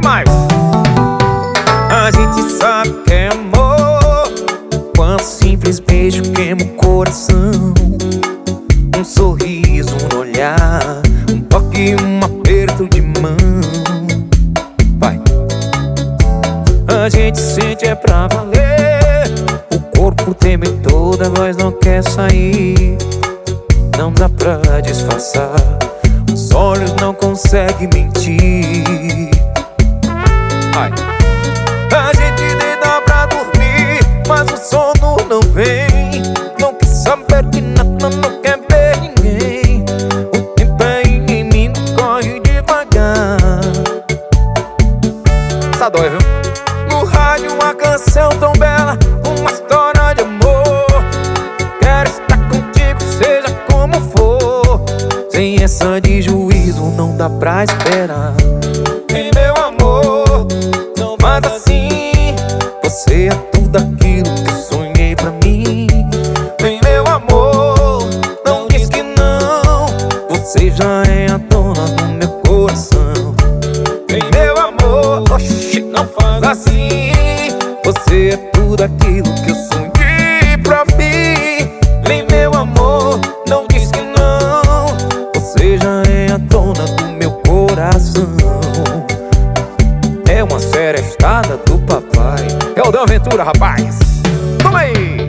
demais. A gente sabe que é amor quando simples beijo queima o coração. Um sorriso, um olhar, um toque, um aperto de mão. Vai. A gente sente é pra valer. O corpo treme toda, a voz não quer sair. Não dá pra disfarçar, os olhos não conseguem mentir. Ai. A gente deita pra dormir, mas o sono não vem. Não quer saber de nada, não quer ver ninguém. O tempo é inimigo, corre devagar. Essa dói, viu? No rádio uma canção tão bela, uma história de amor. Quero estar contigo, seja como for. Sem essa de juízo não dá pra esperar. Ei, meu amor, não faz assim. Você é tudo aquilo que eu sonhei pra mim. Ei, meu amor, não diz que não. Você já é a dona do meu coração. Ei, meu amor, oxi, não faz assim. Você é tudo aquilo que eu sonhei pra mim. Ei, meu amor, não diz que não. Você já é a dona do meu coração. É uma séria estada do papai. É o da aventura, rapaz. Toma aí!